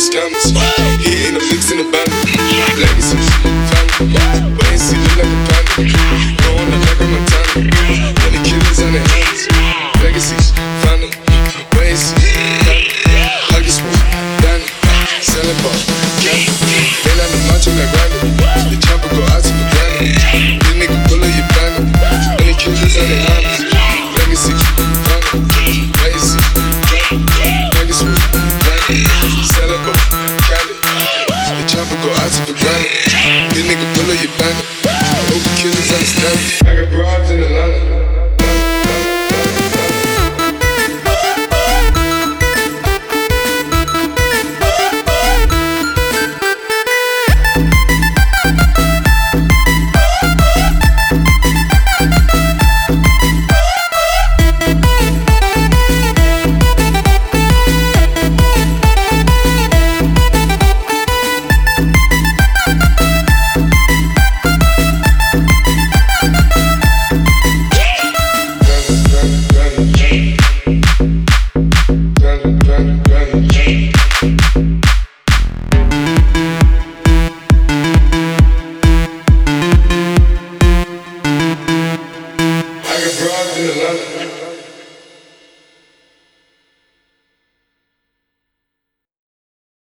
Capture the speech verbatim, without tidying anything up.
scammers. Hitting the flicks in the band. Legacy, family. Wait and see, look like a panda. Going out like a Montana. Many killers on their hands. Legacy, family. Wait and see, family. Hug your spoon, Danny. Selling ball, candy. They like the macho like Randy. The chopper go out to the granny. This nigga pull up your banner. Many killers on their hands. Legacy, family. Wait and see, family. Hug your spoon, Danny. Selling ball.